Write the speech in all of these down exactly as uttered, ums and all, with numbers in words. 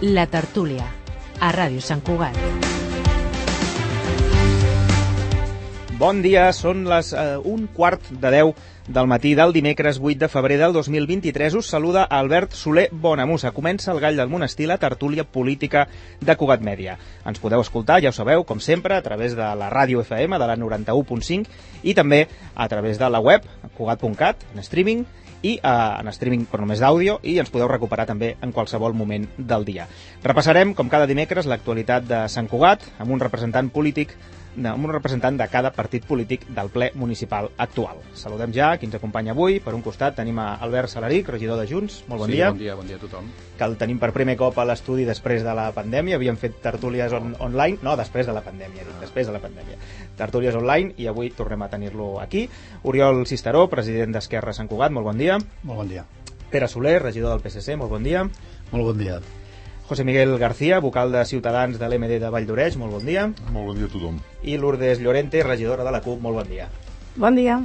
La Tertúlia, a Ràdio Sant Cugat. Bon dia, són les eh, un quart de deu del matí del dimecres vuit de febrer del dos mil vint-i-tres. Us saluda Albert Soler Bonamusa. Comença el Gall del Monestir, la tertúlia política de Cugat Mèdia. Ens podeu escoltar, ja ho sabeu, com sempre, a través de la ràdio F M de la noranta-u punt cinc i també a través de la web, cugat punt cat, en streaming, i eh, en streaming però només d'àudio, i ens podeu recuperar també en qualsevol moment del dia. Repassarem, com cada dimecres, l'actualitat de Sant Cugat amb un representant polític amb un representant de cada partit polític del ple municipal actual. Saludem ja qui ens acompanya avui. Per un costat tenim a Albert Salaric, regidor de Junts. Molt bon sí, dia. bon dia, bon dia a tothom. Que el tenim per primer cop a l'estudi després de la pandèmia. Havíem fet tertúlies on, online, no, després de la pandèmia, dic, després de la pandèmia. Tertúlies online i avui tornem a tenir-lo aquí. Oriol Cisteró, president d'Esquerra Sant Cugat, molt bon dia. Molt bon dia. Pere Soler, regidor del P S C, molt bon dia. Molt bon dia. José Miguel García, vocal de Ciutadans de l'M D de Valldoreix, molt bon dia. Molt bon dia a tothom. I Lourdes Llorente, regidora de la CUP, molt bon dia. Bon dia.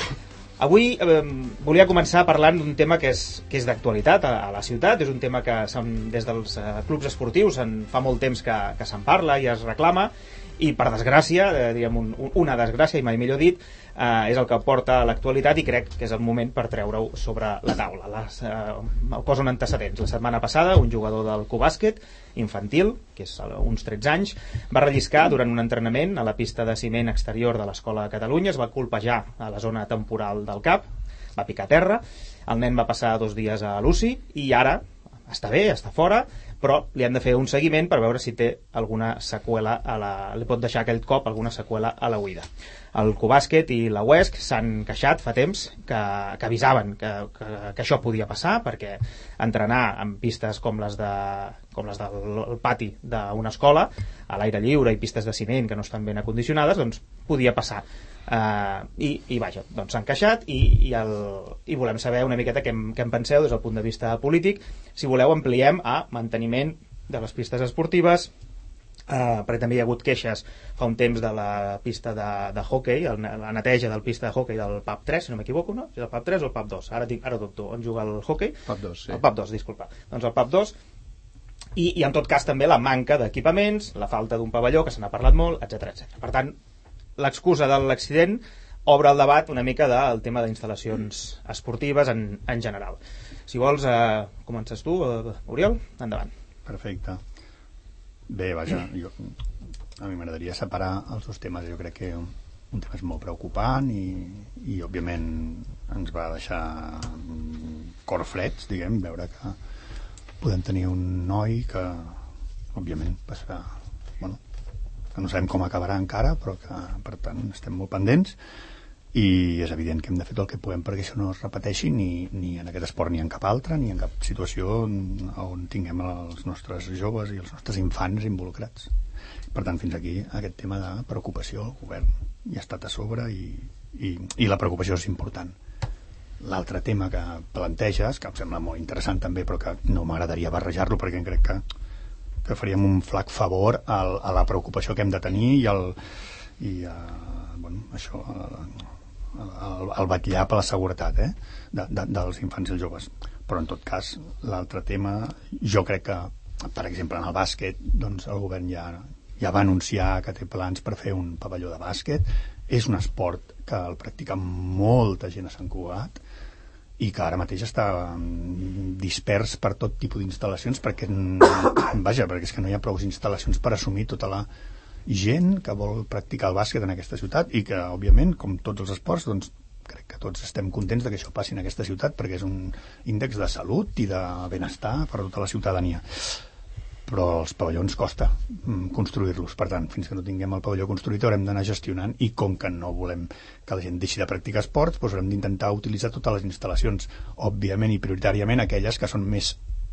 Avui eh, volia començar parlant d'un tema que és, que és d'actualitat a, a la ciutat. És un tema que des dels eh, clubs esportius en fa molt temps que, que se'n parla i es reclama, i per desgràcia, eh, diguem un, una desgràcia i mai millor dit, eh, és el que porta a l'actualitat, i crec que és el moment per treure-ho sobre la taula. Les, eh, el poso en antecedents. La setmana passada un jugador del Cubàsquet infantil, que és uns tretze anys, va relliscar durant un entrenament a la pista de ciment exterior de l'Escola de Catalunya, es va colpejar a la zona temporal del cap, va picar a terra, el nen va passar dos dies a l'U C I i ara està bé, està fora, però li han de fer un seguiment per veure si té alguna seqüela, a la, li pot deixar aquell cop alguna seqüela a la uïda. El Cubàsquet i la U E S C s'han queixat fa temps que, que avisaven que, que, que això podia passar, perquè entrenar en pistes com les, de, com les del pati d'una escola, a l'aire lliure i pistes de ciment que no estan ben acondicionades, doncs podia passar. Uh, i, i vaja, doncs s'han queixat i, i, el, i volem saber una miqueta què, què en penseu des del punt de vista polític. Si voleu ampliem a manteniment de les pistes esportives, uh, perquè també hi ha hagut queixes fa un temps de la pista de, de hockey, el, la neteja del pista de hockey del P A P tres, si no m'equivoco, no? És el P A P tres o el P A P dos? Ara, dic, ara dubto, on juga el hockey? P A P dos, sí. El P A P dos, disculpa. Doncs el P A P dos, i, i en tot cas també la manca d'equipaments, la falta d'un pavelló, que se n'ha parlat molt, etcètera, etcètera. Per tant, l'excusa de l'accident obre el debat una mica del tema d'instal·lacions esportives en, en general. Si vols, eh, comences tu, eh, Oriol, endavant. Perfecte. Bé, vaja, jo, a mi m'agradaria separar els dos temes. Jo crec que un, un tema és molt preocupant i, i òbviament ens va deixar cor freds, diguem, veure que podem tenir un noi que òbviament passarà, bueno, que no sabem com acabarà encara, però que per tant estem molt pendents, i és evident que hem de fer tot el que puguem perquè això no es repeteixi ni, ni en aquest esport ni en cap altre, ni en cap situació on, on tinguem els nostres joves i els nostres infants involucrats. Per tant, fins aquí aquest tema de preocupació, el govern hi ha estat a sobre i, i, i la preocupació és important. L'altre tema que planteges, que em sembla molt interessant també, però que no m'agradaria barrejar-lo perquè crec que que faríem un flac favor al, a la preocupació que hem de tenir i el, i, uh, bueno, això, el, el, el vetllar per la seguretat eh, de, de, dels infants i els joves. Però en tot cas, l'altre tema, jo crec que, per exemple, en el bàsquet, doncs el govern ja, ja va anunciar que té plans per fer un pavelló de bàsquet. És un esport que el practica molta gent a Sant Cugat i que ara mateix està dispers per tot tipus d'instal·lacions perquè, vaja, perquè és que no hi ha prou instal·lacions per assumir tota la gent que vol practicar el bàsquet en aquesta ciutat i que, òbviament, com tots els esports, doncs crec que tots estem contents de que això passi en aquesta ciutat perquè és un índex de salut i de benestar per a tota la ciutadania. Però els pavellons costa construir-los, per tant, fins que no tinguem el pavelló construït haurem d'anar gestionant, i com que no volem que la gent deixi de practicar esports, doncs haurem d'intentar utilitzar totes les instal·lacions, òbviament i prioritàriament aquelles que són més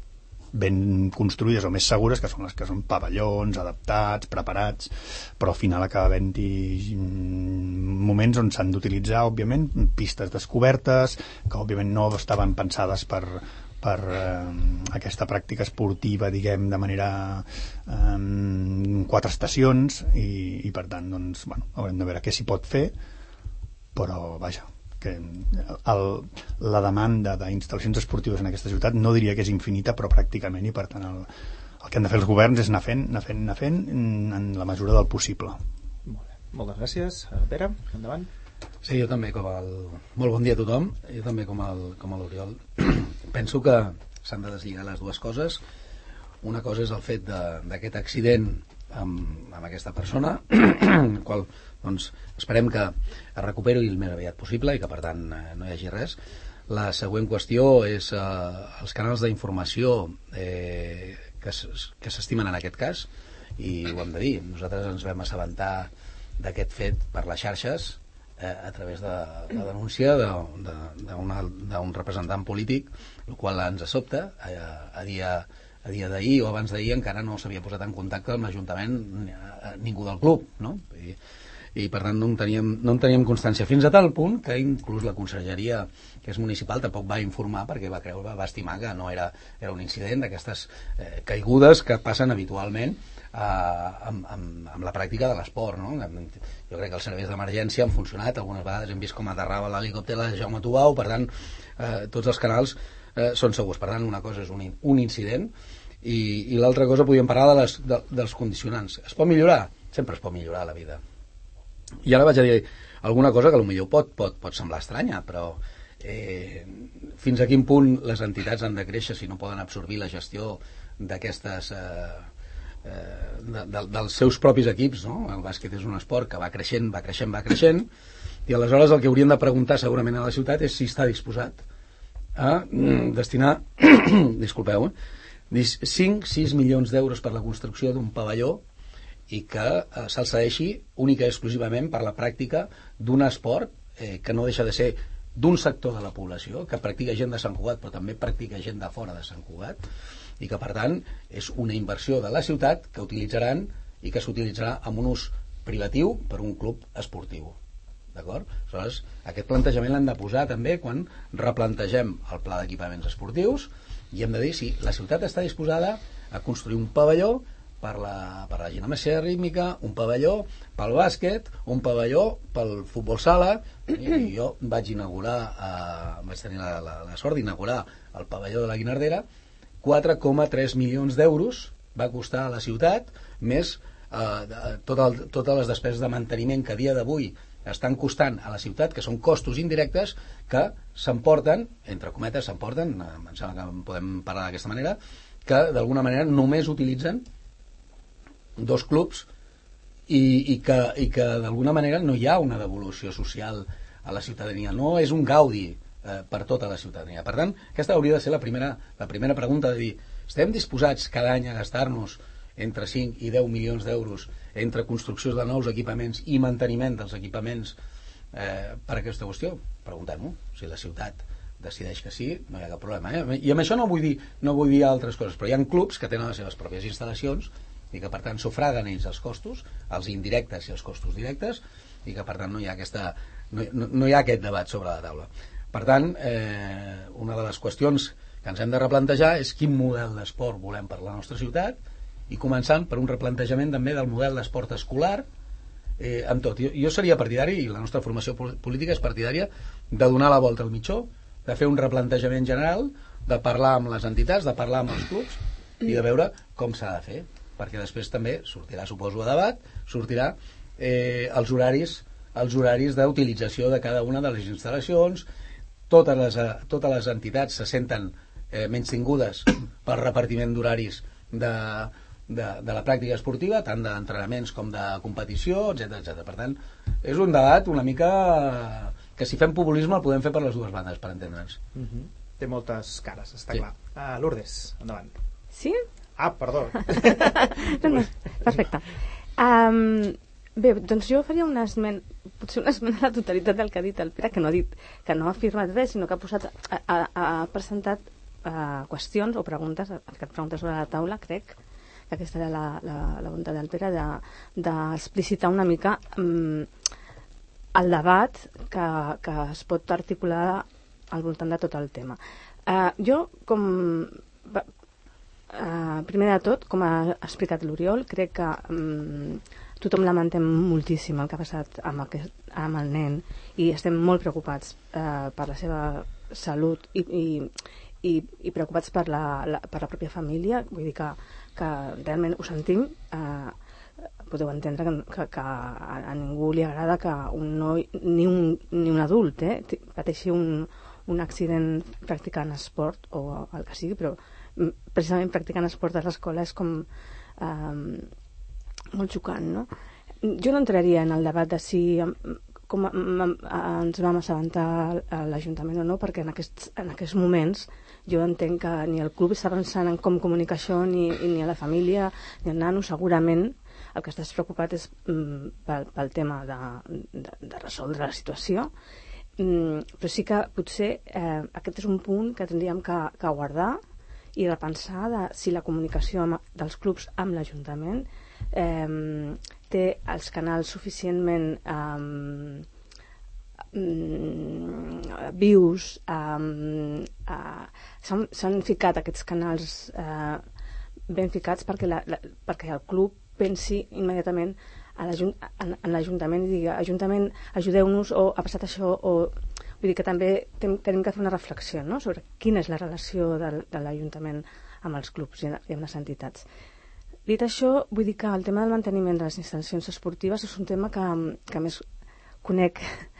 ben construïdes o més segures, que són les que són pavellons adaptats, preparats, però al final acaba havent-hi moments on s'han d'utilitzar, òbviament, pistes descobertes que òbviament no estaven pensades per per eh, aquesta pràctica esportiva, diguem, de manera eh, quatre estacions, i, i per tant, doncs, bueno, haurem de veure què s'hi pot fer, però, vaja, que el, la demanda d'instal·lacions esportives en aquesta ciutat no diria que és infinita, però pràcticament, i per tant el, el que han de fer els governs és anar fent, anar fent, anar fent en la mesura del possible. Molt bé. Moltes gràcies. Pere, endavant. Sí, jo també, com el... Molt bon dia a tothom. Jo també, com el, com l'Oriol, penso que s'han de deslligar les dues coses. Una cosa és el fet d'aquest accident amb, amb aquesta persona, el qual doncs, esperem que es recuperi el més aviat possible i que per tant no hi hagi res. La següent qüestió és eh, els canals d'informació eh, que s'estimen en aquest cas, i ho hem de dir, nosaltres ens vam assabentar d'aquest fet per les xarxes eh, a través de la denúncia d'un representant polític, el qual ens sobta a, a dia a dia d'ahir o abans d'ahir encara no s'havia posat en contacte amb l'Ajuntament ningú del club, no? I, i per tant no en, teníem, no en teníem constància fins a tal punt que inclús la conselleria que és municipal tampoc va informar perquè va creure, va estimar que no era, era un incident d'aquestes eh, caigudes que passen habitualment eh, amb, amb, amb la pràctica de l'esport, no? Jo crec que els serveis d'emergència han funcionat, algunes vegades hem vist com aterrava l'helicòpter de Jaume Tubau, per tant eh, tots els canals eh, són segurs, per tant una cosa és un, un incident i, i l'altra cosa podríem parlar de les, de, dels condicionants. Es pot millorar? Sempre es pot millorar la vida. I ara vaig a dir alguna cosa que potser pot, pot, pot semblar estranya, però eh, fins a quin punt les entitats han de créixer si no poden absorbir la gestió d'aquestes eh, eh, de, de, dels seus propis equips, no? El bàsquet és un esport que va creixent, va creixent, va creixent, i aleshores el que hauríem de preguntar segurament a la ciutat és si està disposat a mm, destinar disculpeu, eh, cinc sis milions d'euros per la construcció d'un pavelló i que eh, se'l cedeixi única i exclusivament per la pràctica d'un esport eh, que no deixa de ser d'un sector de la població, que practica gent de Sant Cugat però també practica gent de fora de Sant Cugat, i que per tant és una inversió de la ciutat que utilitzaran i que s'utilitzarà amb un ús privatiu per un club esportiu. D'acord? Aleshores, aquest plantejament l'hem de posar també quan replantegem el pla d'equipaments esportius i hem de dir si la ciutat està disposada a construir un pavelló per la, per la ginàstica rítmica, un pavelló pel bàsquet, un pavelló pel futbol sala. I jo vaig inaugurar eh, vaig tenir la, la, la sort d'inaugurar el pavelló de la Guinardera. Quatre coma tres milions d'euros va costar a la ciutat, més eh, tot el, totes les despeses de manteniment que a dia d'avui estan costant a la ciutat, que són costos indirectes que s'emporten, entre cometes s'emporten, em sembla que podem parlar d'aquesta manera, que d'alguna manera només utilitzen dos clubs i, i que, i que d'alguna manera no hi ha una devolució social a la ciutadania, no és un gaudi eh, per tota la ciutadania. Per tant, aquesta hauria de ser la primera, la primera pregunta, de dir, estem disposats cada any a gastar-nos entre cinc i deu milions d'euros entre construccions de nous equipaments i manteniment dels equipaments eh, per aquesta qüestió? Preguntem-ho. Si la ciutat decideix que sí, no hi ha cap problema. Eh? I amb això no vull dir, no vull dir altres coses, però hi ha clubs que tenen les seves pròpies instal·lacions i que per tant sufraguen ells els costos, els indirectes i els costos directes, i que per tant no hi ha, aquesta, no, no, no hi ha aquest debat sobre la taula. Per tant, eh, una de les qüestions que ens hem de replantejar és quin model d'esport volem per la nostra ciutat, i començant per un replantejament també del model d'esport escolar eh, amb tot. Jo, jo seria partidari, i la nostra formació política és partidària, de donar la volta al mitjó, de fer un replantejament general, de parlar amb les entitats, de parlar amb els clubs i de veure com s'ha de fer, perquè després també sortirà, suposo, a debat, sortirà eh, els horaris els horaris d'utilització de cada una de les instal·lacions. Totes les, totes les entitats se senten eh, menystingudes pel repartiment d'horaris de De, de la pràctica esportiva, tant d'entrenaments com de competició, etcètera etcètera. Per tant, és un debat una mica que si fem populisme el podem fer per les dues bandes, per entendre'ns. Uh-huh. Té moltes cares, està sí. clar. Uh, Lourdes, endavant. Sí? Ah, perdó. no, no, perfecte. Um, bé, doncs jo faria una esmena, potser una esmena a la totalitat del que ha dit el Pere, que no ha dit, que no ha afirmat res, sinó que ha posat, ha, ha, ha presentat uh, qüestions o preguntes, que et preguntes sobre la taula, crec, que aquesta era la, la, la voluntat del Pere d'explicitar de, una mica um, el debat que, que es pot articular al voltant de tot el tema. Uh, jo, com uh, primer de tot, com ha explicat l'Oriol, crec que um, tothom lamentem moltíssim el que ha passat amb, aquest, amb el nen i estem molt preocupats uh, per la seva salut i, i, i, i preocupats per la, la, per la pròpia família. Vull dir que que realment ho sentim, eh, podeu entendre que, que, que a, a ningú li agrada que un noi, ni un, ni un adult, eh, pateixi un, un accident practicant esport o el que sigui, però precisament practicant esport a l'escola és com eh, molt xocant, no? Jo no entraria en el debat de si com ens vam assabentar a l'Ajuntament o no, perquè en aquests, en aquests moments jo entenc que ni el club està pensant en com comunicar això, ni, ni a la família, ni al nano. Segurament el que estàs preocupat és mm, pel, pel tema de, de, de resoldre la situació, mm, però sí que potser eh, aquest és un punt que tindríem que, que guardar i repensar de si la comunicació amb, dels clubs amb l'Ajuntament eh, té els canals suficientment eh, vius, eh, eh, s'han ficat aquests canals eh, ben ficats perquè, la, la, perquè el club pensi immediatament a en, en l'Ajuntament i digui, Ajuntament, ajudeu-nos, o ha passat això, o vull dir que també tem, tenim que fer una reflexió, no?, sobre quina és la relació del, de l'Ajuntament amb els clubs i amb les entitats. Dit això, vull dir que el tema del manteniment de les instal·lacions esportives és un tema que, que més conec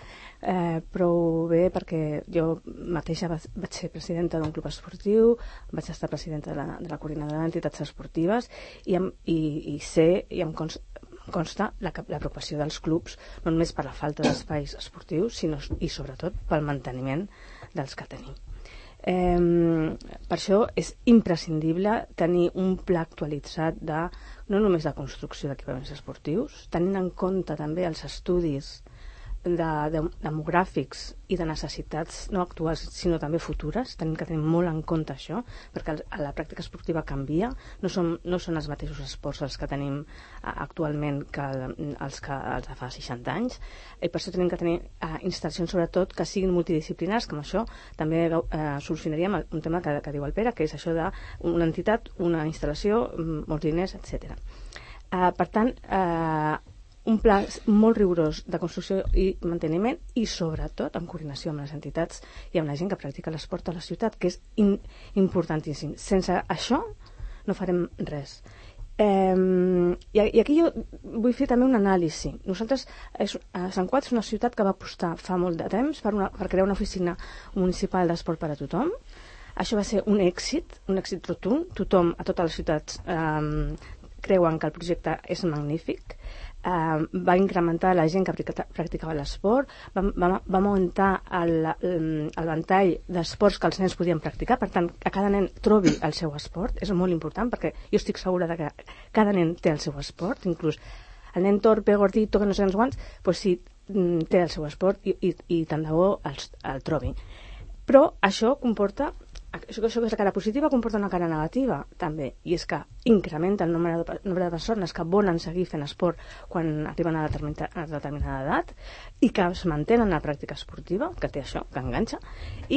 eh, prou bé, perquè jo mateixa vaig ser presidenta d'un club esportiu, vaig estar presidenta de la, de la coordinadora d'entitats esportives i, i, i sé i em consta, consta la, la preocupació dels clubs, no només per la falta d'espais esportius, sinó i sobretot pel manteniment dels que tenim. Eh, per això és imprescindible tenir un pla actualitzat de, no només de construcció d'equipaments esportius, tenint en compte també els estudis de, de, demogràfics i de necessitats no actuals sinó també futures. Tenim que tenir molt en compte això, perquè la pràctica esportiva canvia, no són, no són els mateixos esports els que tenim actualment que els, que, els de fa seixanta anys, i per això tenim que tenir eh, instal·lacions sobretot que siguin multidisciplinars, com això també eh, solucionaríem un tema que, que diu el Pere, que és això d'una entitat, una instal·lació, molts diners, etcètera. Eh, per tant, eh, un pla molt rigorós de construcció i manteniment i sobretot en coordinació amb les entitats i amb la gent que practica l'esport a la ciutat, que és in, importantíssim. Sense això no farem res. Eh, i, I aquí jo vull fer també un anàlisi. Nosaltres, és, Sant Cugat és una ciutat que va apostar fa molt de temps per, una, per crear una oficina municipal d'esport per a tothom. Això va ser un èxit, un èxit rotund. Tothom, a totes les ciutats, eh, creuen que el projecte és magnífic. Uh, va incrementar la gent que practicava l'esport, va, va, va augmentar el, el, el ventall d'esports que els nens podien practicar, per tant, que cada nen trobi el seu esport, és molt important, perquè jo estic segura de que cada nen té el seu esport, inclús el nen torpe, gordito, que no sé quants, pues sí, té el seu esport i, i, i tant de bo el, el trobi. Però això comporta Això, això que és la cara positiva comporta una cara negativa també, i és que incrementa el nombre de, nombre de persones que volen seguir fent esport quan arriben a determinada, a determinada edat i que es mantenen en la pràctica esportiva, que té això, que enganxa, i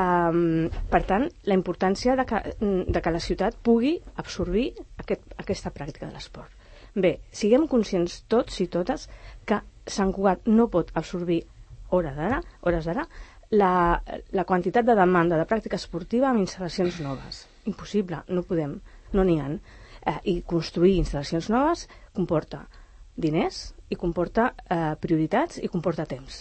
eh, per tant la importància de que, de que la ciutat pugui absorbir aquest, aquesta pràctica de l'esport. Bé, siguem conscients tots i totes que Sant Cugat no pot absorbir hores d'ara, hores d'ara La, la quantitat de demanda de pràctica esportiva amb instal·lacions noves. Impossible, no podem, no n'hi ha. Eh, I construir instal·lacions noves comporta diners i comporta eh, prioritats i comporta temps.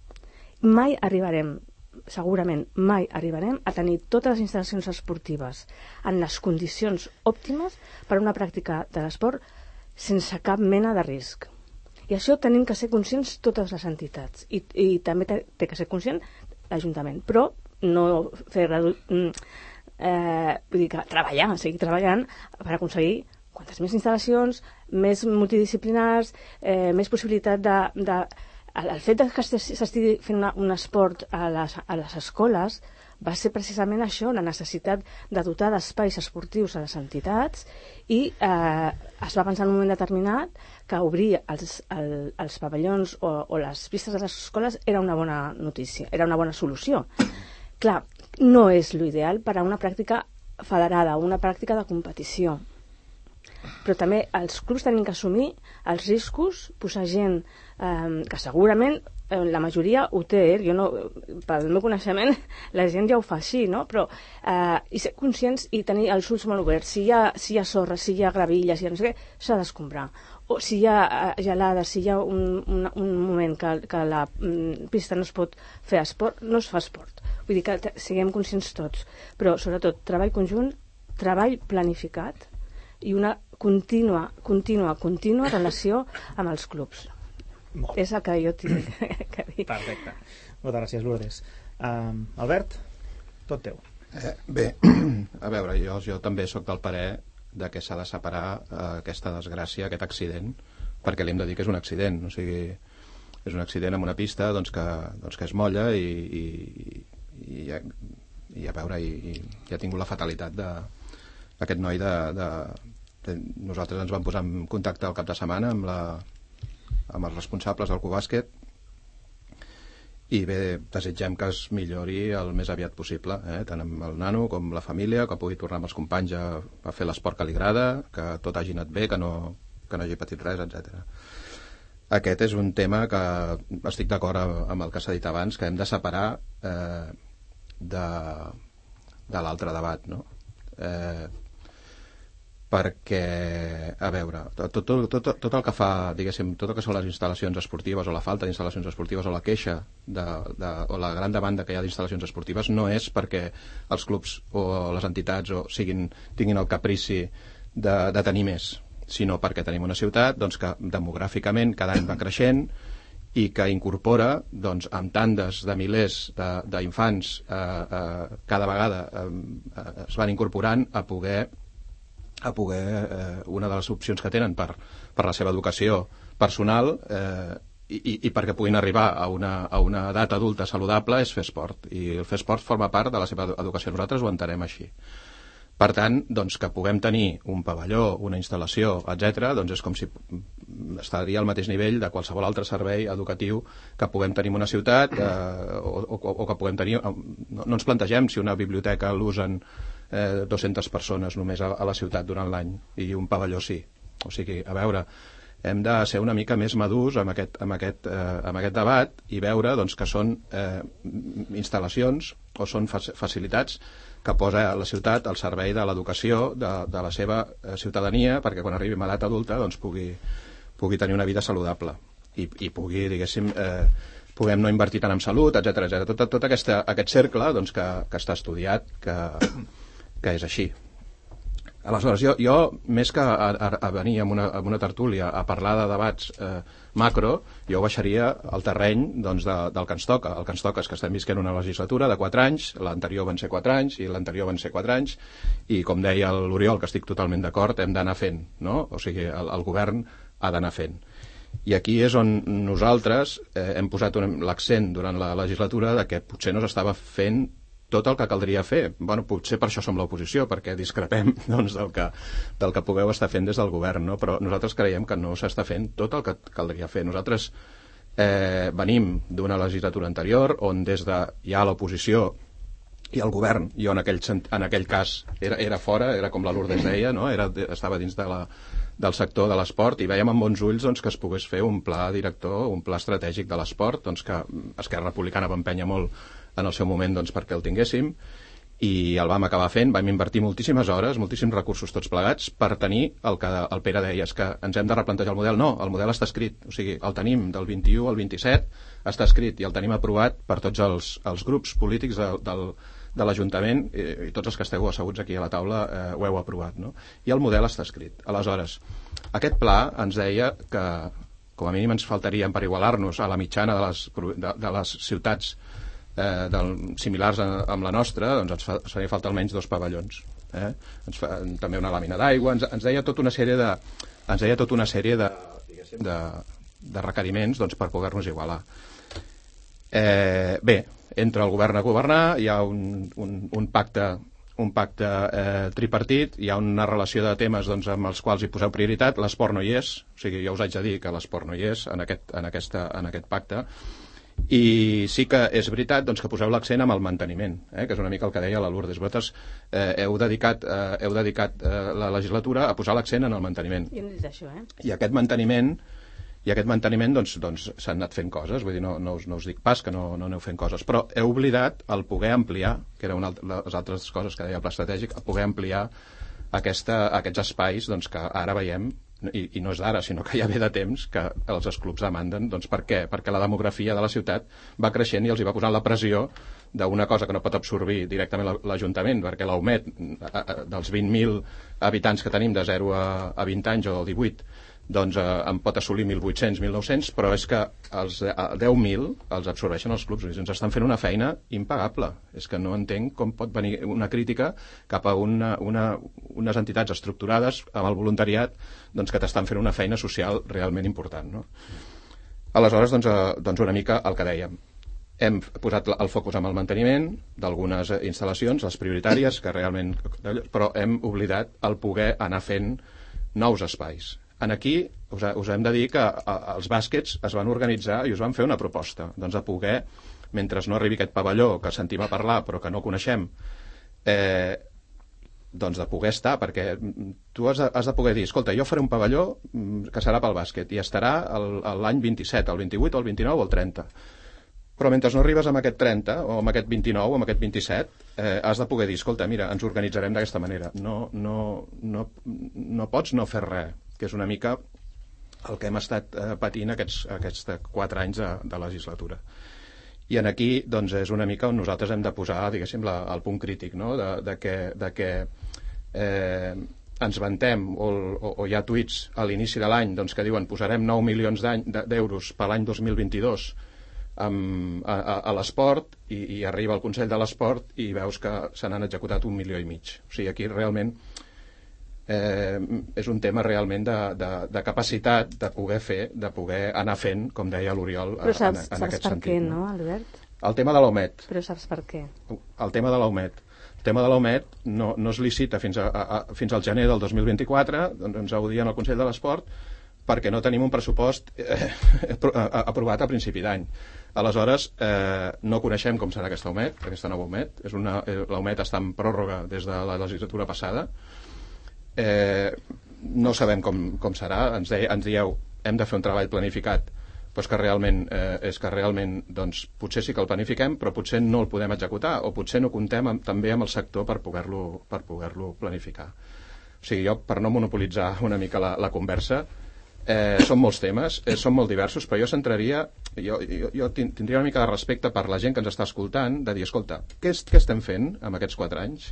Mai arribarem, segurament mai arribarem a tenir totes les instal·lacions esportives en les condicions òptimes per a una pràctica de l'esport sense cap mena de risc. I això tenim que ser conscients totes les entitats. I, i també té, té que ser conscient l'Ajuntament, però no fer eh, vull dir que treballar, seguir treballant per aconseguir quantes més instal·lacions, més multidisciplinars, eh, més possibilitat de, de el fet que s'estigui fent una, un esport a les, a les escoles va ser precisament això, la necessitat de dotar d'espais esportius a les entitats i eh, es va pensar en un moment determinat que obrir els, el, els pavellons o, o les pistes de les escoles era una bona notícia, era una bona solució. Clar, no és l'ideal per a una pràctica federada, una pràctica de competició. però també els clubs tenim que assumir els riscos, posar gent eh, que segurament eh, la majoria ho té, eh? Jo no, pel meu coneixement la gent ja ho fa així, no? Però eh, i ser conscients i tenir els ulls molt oberts, si hi ha, si hi ha sorra, si hi ha gravilla, si hi ha no sé què, s'ha d'escombrar. O si hi ha eh, gelades, si hi ha un, un, un moment que, que la mm, pista no es pot fer esport, no es fa esport. Vull dir que te, siguem conscients tots, però sobretot treball conjunt, treball planificat i una contínua, contínua, contínua relació amb els clubs. Molt. És el que jo tinc que dir. Perfecte. Moltes gràcies, Lourdes. Um, Albert, tot teu. Eh, bé, a veure, jo, jo també sóc del parer de que s'ha de separar eh, aquesta desgràcia, aquest accident, perquè li hem de dir que és un accident, o sigui, és un accident amb una pista doncs, que, doncs, que es molla i, i, i, i a veure, i, i ha tingut la fatalitat de aquest noi de, de, de... Nosaltres ens vam posar en contacte al cap de setmana amb la amb els responsables del Cubàsquet i bé, desitgem que es millori el més aviat possible, eh? Tant amb el nano com la família, que pugui tornar amb els companys a, a fer l'esport que li agrada, que tot hagi anat bé, que no, que no hagi patit res, etcètera. Aquest és un tema que estic d'acord amb el que s'ha dit abans, que hem de separar eh, de, de l'altre debat, no? Eh, perquè, a veure, tot, tot, tot, tot el que fa, diguéssim, tot el que són les instal·lacions esportives o la falta d'instal·lacions esportives o la queixa de, de, o la gran demanda que hi ha d'instal·lacions esportives no és perquè els clubs o les entitats o siguin, tinguin el caprici de, de tenir més, sinó perquè tenim una ciutat doncs, que demogràficament cada any va creixent i que incorpora doncs, amb tandes de milers d'infants eh, eh, cada vegada eh, eh, es van incorporant a poder a poder, eh, una de les opcions que tenen per, per la seva educació personal eh, i, i perquè puguin arribar a una, a una edat adulta saludable és fer esport, i el fer esport forma part de la seva educació, nosaltres ho entenem així. Per tant, doncs, que puguem tenir un pavelló, una instal·lació, etcètera, doncs és com si estaria al mateix nivell de qualsevol altre servei educatiu que puguem tenir en una ciutat eh, o, o, o que puguem tenir... No, no ens plantegem si una biblioteca l'usen eh, dues-centes persones només a, a la ciutat durant l'any i un pavelló sí. O sigui, a veure, hem de ser una mica més madurs amb aquest, amb aquest, eh, amb aquest debat i veure doncs, que són eh, instal·lacions o són facilitats que posa la ciutat al servei de l'educació de, de la seva ciutadania perquè quan arribi a l'edat adulta doncs, pugui, pugui tenir una vida saludable i, i pugui, diguéssim, eh, puguem no invertir tant en salut, etcètera etcètera. Tot, tot aquesta, aquest cercle doncs, que, que està estudiat, que, que és així. Aleshores, jo, jo més que a, a, a venir amb una, amb una tertúlia a parlar de debats eh, macro, jo baixaria al terreny doncs, de, del que ens toca. El que ens toca és que estem visquent una legislatura de quatre anys, l'anterior van ser quatre anys i l'anterior van ser quatre anys, i com deia l'Oriol, que estic totalment d'acord, hem d'anar fent, no? O sigui, el, el govern ha d'anar fent. I aquí és on nosaltres eh, hem posat l'accent durant la legislatura de que potser no s'estava fent tot el que caldria fer. Bueno, potser per això som l'oposició, perquè discrepem doncs, del, que, del que pugueu estar fent des del govern, no? Però nosaltres creiem que no s'està fent tot el que caldria fer. Nosaltres eh, venim d'una legislatura anterior on des de ja l'oposició i el govern, jo en aquell, en aquell cas era, era fora, era com la Lourdes deia, no? Era, estava dins de la, del sector de l'esport i veiem amb bons ulls doncs, que es pogués fer un pla director, un pla estratègic de l'esport, doncs, que Esquerra Republicana va empènyer molt en el seu moment doncs, perquè el tinguéssim i el vam acabar fent, vam invertir moltíssimes hores, moltíssims recursos tots plegats per tenir el que el Pere deia, és que ens hem de replantejar el model. No, el model està escrit, o sigui, el tenim del vint-i-u al vint-i-set, està escrit i el tenim aprovat per tots els, els grups polítics de, del, de l'Ajuntament i, i tots els que esteu asseguts aquí a la taula eh, ho heu aprovat, no? I el model està escrit. Aleshores, aquest pla ens deia que com a mínim ens faltarien per igualar-nos a la mitjana de les, de, de les ciutats Eh, del, similars a, amb la nostra, doncs ens fa, faria falta almenys dos pavellons. Eh? Ens fa, també una làmina d'aigua, ens, ens deia tota una sèrie de, ens deia tota una sèrie de, de, de requeriments doncs, per poder-nos igualar. Eh, bé, entre el govern a governar hi ha un, un, un pacte, un pacte eh, tripartit, hi ha una relació de temes doncs, amb els quals hi poseu prioritat, l'esport no hi és, o sigui, jo us haig de dir que l'esport no hi és en aquest, en aquesta, en aquest pacte, I sí que és veritat doncs, que poseu l'accent amb el manteniment, eh, que és una mica el que deia la Lourdes. Vosaltres eh, heu dedicat, eh, heu dedicat eh, la legislatura a posar l'accent en el manteniment. I hem dit això, eh? I aquest manteniment, i aquest manteniment doncs, doncs, s'han anat fent coses, vull dir, no, no, us, no us dic pas que no, no aneu fent coses, però heu oblidat el poder ampliar, que era una altra, les altres coses que deia el pla estratègic, el poder ampliar aquesta, aquests espais doncs, que ara veiem, i, i no és d'ara, sinó que ja ve de temps que els clubs demanden. Doncs per què? Perquè la demografia de la ciutat va creixent i els hi va posant la pressió d'una cosa que no pot absorbir directament l'Ajuntament, perquè l'Aumet, dels vint mil habitants que tenim de zero a vint anys o divuit, doncs eh, en pot assolir mil vuit-cents, mil nou-cents, però és que els deu mil els absorbeixen els clubs. Ens estan fent una feina impagable. És que no entenc com pot venir una crítica cap a una, una, unes entitats estructurades amb el voluntariat doncs, que t'estan fent una feina social realment important. No? Aleshores, doncs, eh, doncs una mica el que dèiem. Hem posat el focus en el manteniment d'algunes instal·lacions, les prioritàries, que realment... però hem oblidat el poder anar fent nous espais. En aquí us, us hem de dir que a, els bàsquets es van organitzar i us van fer una proposta, doncs de poder, mentre no arribi aquest pavelló que sentim a parlar però que no coneixem, eh, doncs de poder estar, perquè tu has de, has de poder dir, escolta, jo faré un pavelló que serà pel bàsquet i estarà l'any vint-i-set, el vint-i-vuit, el vint-i-nou o el trenta. Però mentre no arribes amb aquest trenta, o amb aquest vint-i-nou, o amb aquest vint-i-set, eh, has de poder dir, escolta, mira, ens organitzarem d'aquesta manera. No, no, no, no pots no fer res, que és una mica el que hem estat eh, patint aquests, aquests quatre anys de, de legislatura. I en aquí, doncs, és una mica on nosaltres hem de posar, diguéssim, la, el punt crític, no?, de, de que, de que eh, ens vantem, o, o, o hi ha tuits a l'inici de l'any doncs, que diuen posarem nou milions d'euros per l'any dos mil vint-i-dos Amb, a, a, a l'esport i, i arriba al Consell de l'Esport i veus que se n'han executat un milió i mig. O sigui, aquí realment eh, és un tema realment de, de, de capacitat de poder fer, de poder anar fent, com deia l'Oriol, Però saps, en, en saps aquest per sentit. què, no, Albert? El tema de l'Aumet. Però saps per què? El tema de l'Aumet. El tema de l'Aumet no, no es licita fins, a, a, fins al gener del dos mil vint-i-quatre, doncs ens ho dien al Consell de l'Esport, perquè no tenim un pressupost eh, aprovat a principi d'any. Aleshores, eh, no coneixem com serà aquesta Aumet, aquesta nova Aumet. És una, eh, l'Aumet està en pròrroga des de la legislatura passada. Eh, no sabem com, com serà. Ens, de, ens dieu, hem de fer un treball planificat, però és que realment, eh, és que realment doncs, potser sí que el planifiquem, però potser no el podem executar, o potser no comptem amb, també amb el sector per poder-lo per poder-lo planificar. O sigui, jo, per no monopolitzar una mica la, la conversa, Eh, són molts temes, eh, són molt diversos, però jo centraria, jo, jo, jo tindria una mica de respecte per la gent que ens està escoltant, de dir, escolta, què, què estem fent amb aquests quatre anys?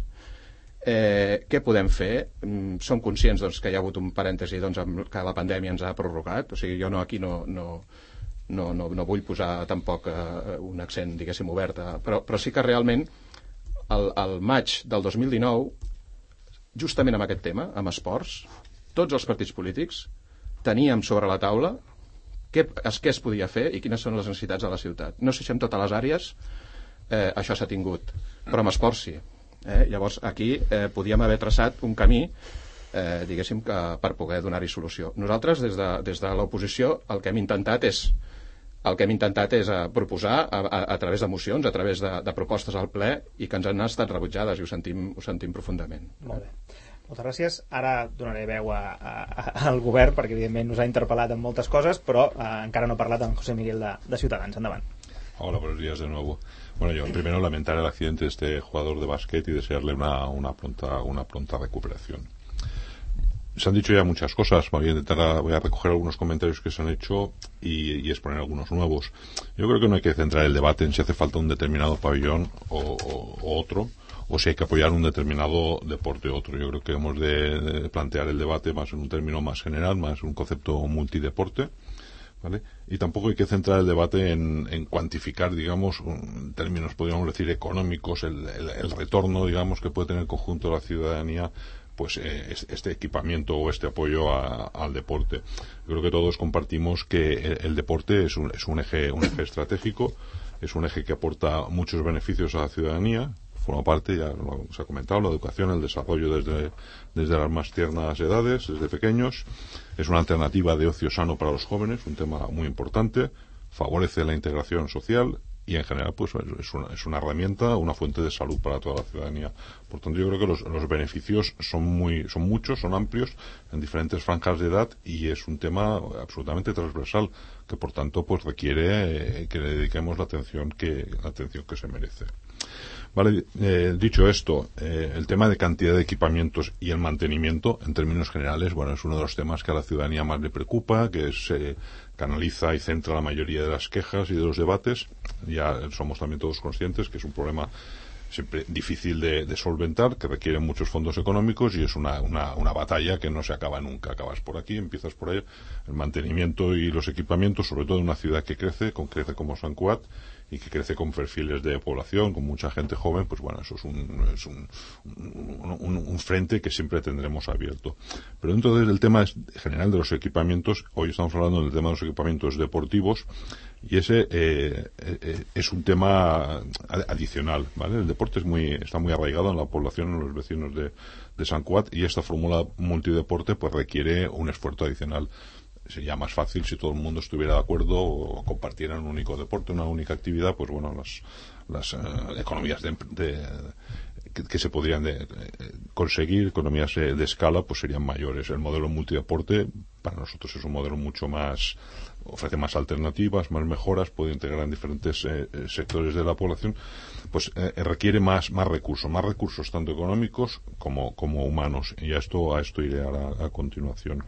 Eh, què podem fer? Mm, som conscients doncs, que hi ha hagut un parèntesi doncs, amb, que la pandèmia ens ha prorrogat, o sigui, jo no, aquí no, no, no, no, no vull posar tampoc eh, un accent, diguéssim, obert, a, però, però sí que realment el, el maig del dos mil dinou, justament amb aquest tema, amb esports, tots els partits polítics teníem sobre la taula què, què es podia fer i quines són les necessitats de la ciutat. No sé si en totes les àrees eh, això s'ha tingut, però amb esport sí. Eh? Llavors aquí eh, podíem haver traçat un camí eh, diguéssim que per poder donar-hi solució. Nosaltres des de, des de l'oposició el que hem intentat és el que hem intentat és eh, proposar a, a, a través de mocions, a través de, de propostes al ple i que ens han estat rebutjades i ho sentim, ho sentim profundament. Molt bé. Moltes gràcies. Ara donaré veu a, a, al govern perquè evidentment nos ha interpel·lat en moltes coses, però eh, encara no ha parlat amb José Miguel de, de Ciutadans. Endavant. Hola, buenos días de nuevo. Bueno, yo primero lamentar el accidente de este jugador de básquet y desearle una, una, pronta, una pronta recuperación. Se han dicho ya muchas cosas, voy a intentar, voy a recoger algunos comentarios que se han hecho y, y exponer algunos nuevos. Yo creo que no hay que centrar el debate en si hace falta un determinado pabellón o, o, o otro, o si hay que apoyar un determinado deporte u otro. Yo creo que hemos de, de plantear el debate más en un término más general, más en un concepto multideporte, ¿vale? Y tampoco hay que centrar el debate en, en cuantificar, digamos, en términos, podríamos decir, económicos, el, el, el retorno, digamos, que puede tener el conjunto de la ciudadanía, pues eh, este equipamiento o este apoyo a, al deporte. Yo creo que todos compartimos que el, el deporte es un, es un eje, un eje estratégico, es un eje que aporta muchos beneficios a la ciudadanía. Forma parte, ya lo se ha comentado, la educación, el desarrollo desde, desde las más tiernas edades, desde pequeños. Es una alternativa de ocio sano para los jóvenes, un tema muy importante. favorece la integración social y en general pues es una, es una herramienta, una fuente de salud para toda la ciudadanía. Por tanto, yo creo que los, los beneficios son muy son muchos, son amplios en diferentes franjas de edad y es un tema absolutamente transversal que por tanto pues requiere eh, que le dediquemos la atención que la atención que se merece. Vale, eh, dicho esto, eh, el tema de cantidad de equipamientos y el mantenimiento, en términos generales, bueno, es uno de los temas que a la ciudadanía más le preocupa, que se eh, canaliza y centra la mayoría de las quejas y de los debates. Ya somos también todos conscientes que es un problema siempre difícil de, de solventar, que requiere muchos fondos económicos y es una, una, una batalla que no se acaba nunca. Acabas por aquí, empiezas por allá. El mantenimiento y los equipamientos, sobre todo en una ciudad que crece, con crece como Sant Cugat, y que crece con perfiles de población, con mucha gente joven, pues bueno, eso es un, es un, un, un, un frente que siempre tendremos abierto. Pero dentro del tema general de los equipamientos, hoy estamos hablando del tema de los equipamientos deportivos, y ese eh, eh, es un tema adicional, ¿vale? El deporte es muy, está muy arraigado en la población, en los vecinos de, de Sant Cugat, y esta fórmula multideporte pues requiere un esfuerzo adicional. Sería más fácil si todo el mundo estuviera de acuerdo o compartiera un único deporte, una única actividad, pues bueno, las, las uh, economías de, de, que, que se podrían de, de conseguir, economías de, de escala, pues serían mayores. El modelo multideporte para nosotros es un modelo mucho más, ofrece más alternativas, más mejoras, puede integrar en diferentes eh, sectores de la población, pues eh, requiere más, más recursos, más recursos tanto económicos como, como humanos. Y a esto, a esto iré a, la, a continuación.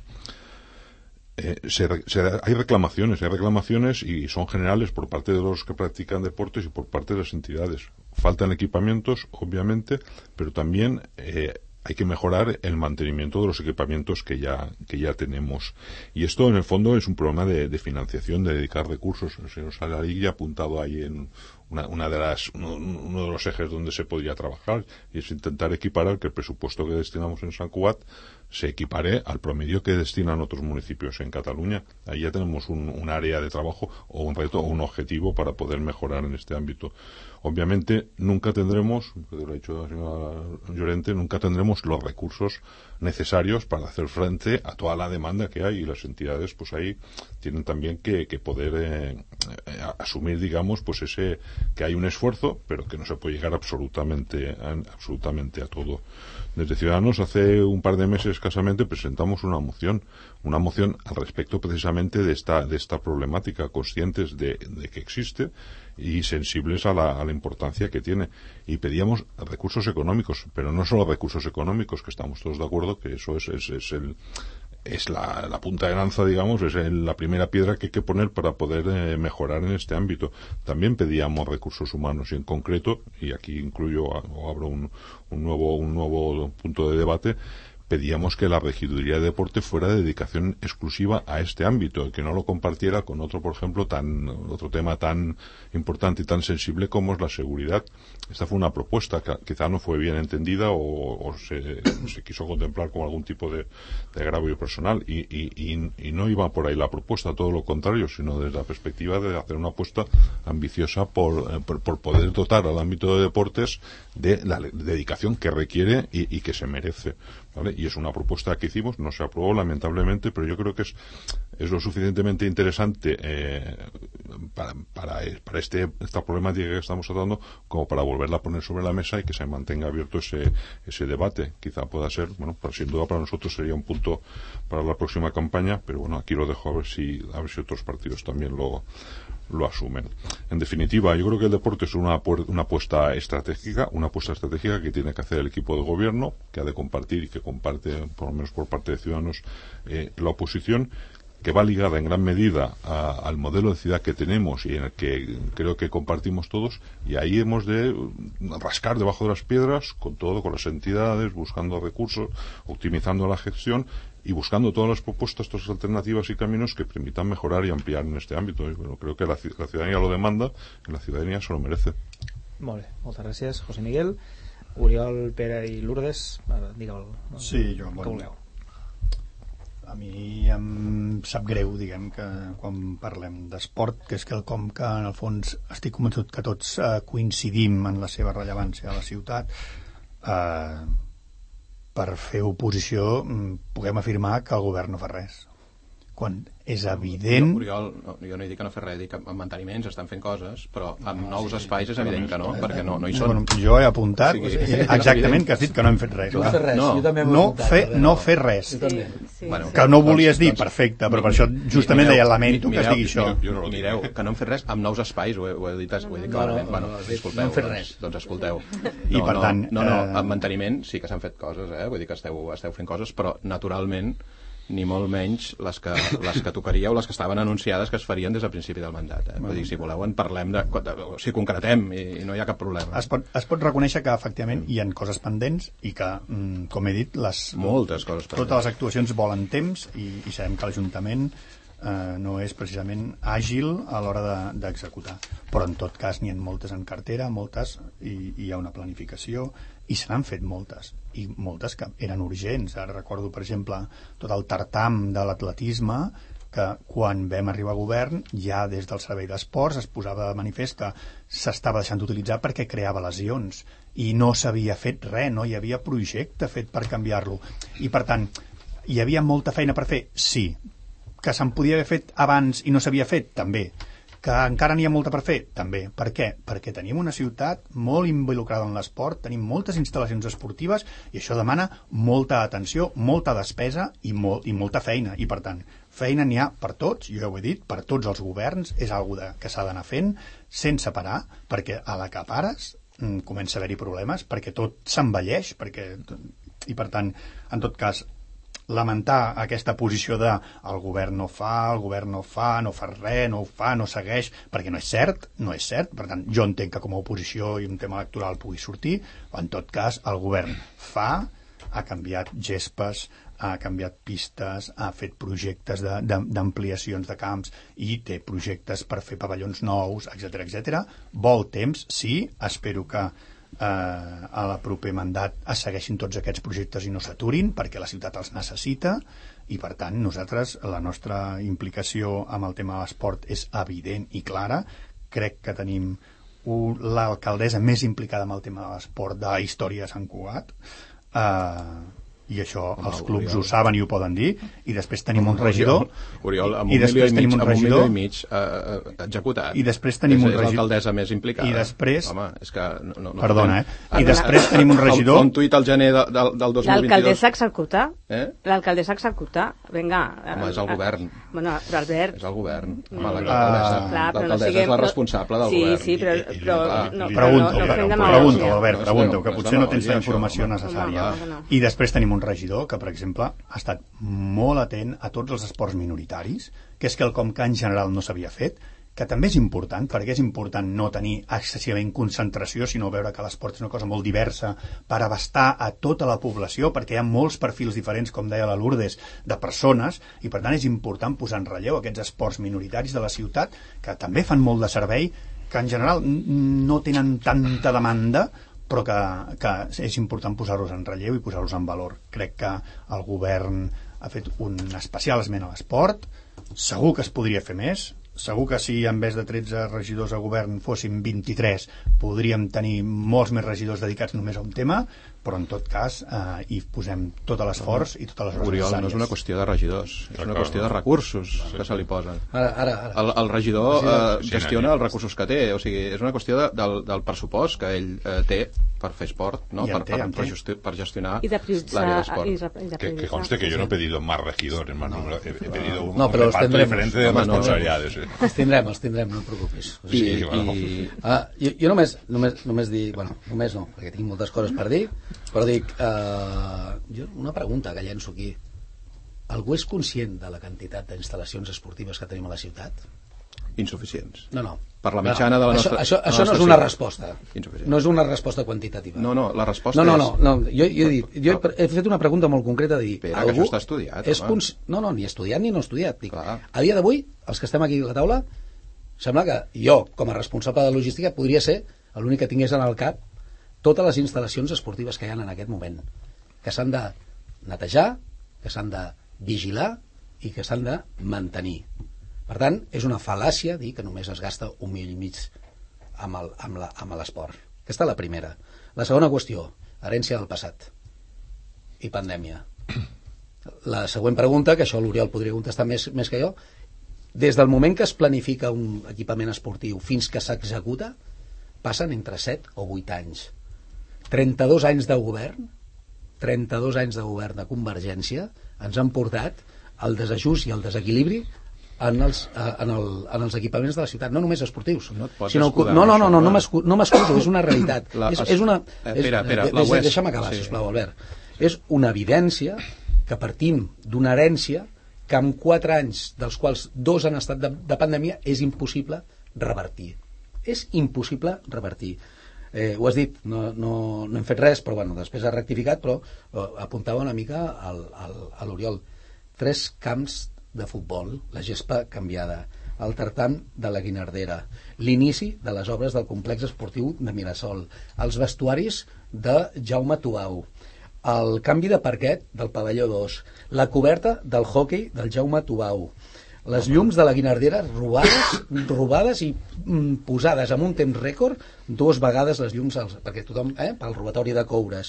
Eh, se, se, hay reclamaciones, hay reclamaciones y son generales por parte de los que practican deportes y por parte de las entidades. Faltan equipamientos, obviamente, pero también eh, hay que mejorar el mantenimiento de los equipamientos que ya, que ya tenemos. Y esto, en el fondo, es un problema de, de financiación, de dedicar recursos. El señor Salarilla ha apuntado ahí en una, una de las, uno, uno de los ejes donde se podría trabajar, y es intentar equiparar que el presupuesto que destinamos en Sant Cugat se equipare al promedio que destinan otros municipios en Cataluña. Ahí ya tenemos un, un área de trabajo o un reto o un objetivo para poder mejorar en este ámbito. Obviamente nunca tendremos, lo ha dicho la señora Llorente, nunca tendremos los recursos necesarios para hacer frente a toda la demanda que hay, y las entidades pues ahí tienen también que, que poder eh, eh, asumir, digamos, pues ese que hay un esfuerzo, pero que no se puede llegar absolutamente a, absolutamente a todo. Desde Ciudadanos hace un par de meses escasamente presentamos una moción, una moción al respecto precisamente de esta de esta problemática, conscientes de, de que existe y sensibles a la, a la importancia que tiene. Y pedíamos recursos económicos, pero no solo recursos económicos, que estamos todos de acuerdo que eso es, es, es el es la, la punta de lanza, digamos, es el, la primera piedra que hay que poner para poder eh, mejorar en este ámbito. También pedíamos recursos humanos y en concreto, y aquí incluyo o abro un, un nuevo un nuevo punto de debate, pedíamos que la regiduría de deporte fuera de dedicación exclusiva a este ámbito, que no lo compartiera con otro, por ejemplo, tan otro tema tan importante y tan sensible como es la seguridad. Esta fue una propuesta que quizá no fue bien entendida o, o se, se quiso contemplar como algún tipo de, de agravio personal y, y, y, y no iba por ahí la propuesta, todo lo contrario, sino desde la perspectiva de hacer una apuesta ambiciosa por, eh, por, por poder dotar al ámbito de deportes de la dedicación que requiere y, y que se merece, ¿vale? Y es una propuesta que hicimos, no se aprobó lamentablemente, pero yo creo que es, es lo suficientemente interesante eh, para, para, para este, esta problemática que estamos tratando como para volverla a poner sobre la mesa y que se mantenga abierto ese, ese debate. Quizá pueda ser, bueno, para, sin duda para nosotros sería un punto para la próxima campaña, pero bueno, aquí lo dejo a ver si, a ver si otros partidos también lo lo asumen. En definitiva, yo creo que el deporte es una, una apuesta estratégica, una apuesta estratégica que tiene que hacer el equipo de gobierno, que ha de compartir y que comparte, por lo menos por parte de Ciudadanos, eh, la oposición, que va ligada en gran medida a, al modelo de ciudad que tenemos y en el que creo que compartimos todos, y ahí hemos de rascar debajo de las piedras con todo, con las entidades, buscando recursos, optimizando la gestión y buscando todas las propuestas, todas las alternativas y caminos que permitan mejorar y ampliar en este ámbito. Y bueno, creo que la, la ciudadanía lo demanda y la ciudadanía se lo merece. Molt bé, moltes gràcies, José Miguel. Oriol, Pere i Lourdes, digueu el sí, jo, que bon, vulgueu. A mi em sap greu, diguem, que quan parlem d'esport, que és quelcom que en el fons estic convençut que tots eh, coincidim en la seva rellevància a la ciutat, eh, per fer oposició puguem afirmar que el govern no fa res. quan és evident... Oriol, no, jo no he dit que no fer res, dic que amb manteniments estan fent coses, però amb nous espais és evident que no, perquè no, no hi són. Bueno, jo he apuntat O sigui, exactament que has dit que no hem fet res. No hem fet res, No. jo també m'ho he No apuntat, fer, també, no fer res. Jo també. Sí, Bueno, sí. Que no volies Doncs- dir, doncs- perfecte, però per això justament Mireu, deia lamento que es mireu, digui això. Jo no ho dic. Mireu, que no hem fet res amb nous espais, ho he, ho he dit, ho he dit clarament. no, Bueno, no, no, disculpeu, no hem fet doncs- res. Doncs escolteu. I per tant, No, no, eh, amb manteniment sí que s'han fet coses, eh? Vull dir que esteu, esteu fent coses, però naturalment ni molt menys les que, les que tocaria o les que estaven anunciades que es farien des del principi del mandat. Eh? Vull dir, si voleu en parlem, de, de, o sigui, concretem i, i no hi ha cap problema. Es pot, es pot reconèixer que efectivament hi ha coses pendents i que, mm, com he dit, les, Moltes coses pendents. totes les actuacions volen temps i, i sabem que l'Ajuntament eh, no és precisament àgil a l'hora de- d'executar. Però en tot cas n'hi ha moltes en cartera, moltes, i, i hi ha una planificació, i se n'han fet moltes, i moltes que eren urgents. Ara recordo, per exemple, tot el tartam de l'atletisme, que quan vam arribar a govern, ja des del Servei d'Esports es posava de manifest que s'estava deixant d'utilitzar perquè creava lesions, i no s'havia fet res, no hi havia projecte fet per canviar-lo. I, per tant, hi havia molta feina per fer? Sí. Que se'n podia haver fet abans i no s'havia fet? També. Que encara n'hi ha molta per fer? També. Per què? Perquè tenim una ciutat molt involucrada en l'esport, tenim moltes instal·lacions esportives i això demana molta atenció, molta despesa i, molt, i molta feina. I, per tant, feina n'hi ha per tots, jo ja ho he dit, per tots els governs, és algo de, que s'ha d'anar fent sense parar, perquè a la que pares mm, comença a haver-hi problemes, perquè tot s'envelleix, perquè, i per tant, en tot cas, lamentar aquesta posició de el govern no fa, el govern no fa, no fa res, no ho fa, no segueix, perquè no és cert, no és cert. Per tant, jo entenc que com a oposició i un tema electoral pugui sortir, però en tot cas el govern fa, ha canviat gespes, ha canviat pistes, ha fet projectes de- de- d'ampliacions de, de camps i té projectes per fer pavellons nous, etcètera, etcètera. Vol temps, sí, espero que Eh, a la proper mandat es segueixin tots aquests projectes i no s'aturin perquè la ciutat els necessita i per tant nosaltres la nostra implicació amb el tema de l'esport és evident i clara. Crec que tenim un, l'alcaldessa més implicada amb el tema de l'esport de la història de Sant Cugat, eh, i això Home, els clubs Oriol. ho saben i ho poden dir, i després tenim un regidor Oriol, amb i un milió després i mig, tenim un amb un milió regidor i mig eh, eh, executat. I després tenim és, un és regi- l'alcaldessa més implicada. i després- Home, és que... No, no, no Perdona, podem- eh? I després tenim un regidor- Fa un tuit al gener de, del, del dos mil vint-i-dos. L'alcaldessa executar. Eh? L'alcaldessa executar. Vinga. Home, és el govern. Bueno, però Albert... És el govern. Home, Ah, l'alcaldessa clar, però no l'alcaldessa siguem- és la responsable del sí, govern. Sí, però, I- i- però clar, no, li- però Pregunto, no, no fem pregunto, demagògia. Albert, No és pregunto, que demagògia, potser no tens la això, informació home. necessària. Home, no. I després tenim un regidor que, per exemple, ha estat molt atent a tots els esports minoritaris, que és quelcom que en general no s'havia fet, que també és important, perquè és important no tenir excessivament concentració, sinó veure que l'esport és una cosa molt diversa per abastar a tota la població, perquè hi ha molts perfils diferents, com deia la Lourdes, de persones, i per tant és important posar en relleu aquests esports minoritaris de la ciutat, que també fan molt de servei, que en general n- no tenen tanta demanda, però que, que és important posar-los en relleu i posar-los en valor. Crec que el govern ha fet un especial esment a l'esport, segur que es podria fer més, segur que si en vez de tretze regidors a govern fóssim vint-i-tres podríem tenir molts més regidors dedicats només a un tema, però en tot cas eh, hi posem tot l'esforç i totes les hores Oriol, no és necessàries. una qüestió de regidors, és una qüestió de recursos que se li posen. Ara, ara, ara. El, el regidor eh, Sí, gestiona sí. els recursos que té, o sigui, és una qüestió de, del, del pressupost que ell eh, té per fer esport, no? I en per, té, per, en per, té. gesti per gestionar I de prioritzar... l'àrea d'esport. i de- i de Que, que prioritzar. conste que yo no he pedido más regidores, más número, he, he pedido un, No, un pero los reparto tendremos. diferente de Home, no, responsabilidades. eh. Els tindrem, els tindrem, no et preocupis. O I, sigui, Sí, bueno. i, ah, jo, jo només, només, només dir... Bueno, només no, perquè tinc moltes coses per dir, però dic... Eh, jo, una pregunta que llenço aquí. Algú és conscient de la quantitat d'instal·lacions esportives que tenim a la ciutat? insuficients. No, no. Per la mitjana de la això, nostra- Això, de la això no nostra és una ciutat. resposta. Insuficient. No és una resposta quantitativa. No, no, la resposta No, no, és... no, no. Jo, jo he dit, jo he, he fet una pregunta molt concreta de dir... Espera, que això està estudiat, És home. cons... No, no, ni estudiat ni no estudiat. Dic, Clar. a dia d'avui, els que estem aquí a la taula, sembla que jo, com a responsable de logística, podria ser l'únic que tingués en el cap totes les instal·lacions esportives que hi ha en aquest moment, que s'han de netejar, que s'han de vigilar i que s'han de mantenir. Per tant, és una fal·làcia dir que només es gasta un milió i mig amb el- amb la- amb l'esport. Aquesta és la primera. La segona qüestió, herència del passat i pandèmia. la següent pregunta, que això l'Oriol podria contestar més, més que jo, des del moment que es planifica un equipament esportiu fins que s'executa, passen entre set o vuit anys. trenta-dos anys de govern, trenta-dos anys de govern de Convergència ens han portat el desajust i el desequilibri en els, en, el, en els equipaments de la ciutat, no només esportius, no, sinó, no, no, no, no, no m'excuso, no m'excuso, és una realitat. La, és, és una, és, espera, espera, és, la West, deixa'm acabar, sí. sisplau, Albert. És una evidència que partim d'una herència que en quatre anys, dels quals dos han estat de, de pandèmia, és impossible revertir. És impossible revertir. Eh, ho has dit, no, no, no hem fet res, però bueno, després ha rectificat, però eh, apuntava una mica al, al, a l'Oriol. Tres camps de futbol, la gespa canviada, el tartan de la Guinardera, l'inici de les obres del complex esportiu de Mirasol, els vestuaris de Jaume Tubau, el canvi de parquet del pavelló dos, la coberta del hoquei del Jaume Tubau, les llums de la Guinardera robades, robades i mm, posades en un temps rècord dues vegades les llums, als, perquè tothom, eh, pel robatori de coures,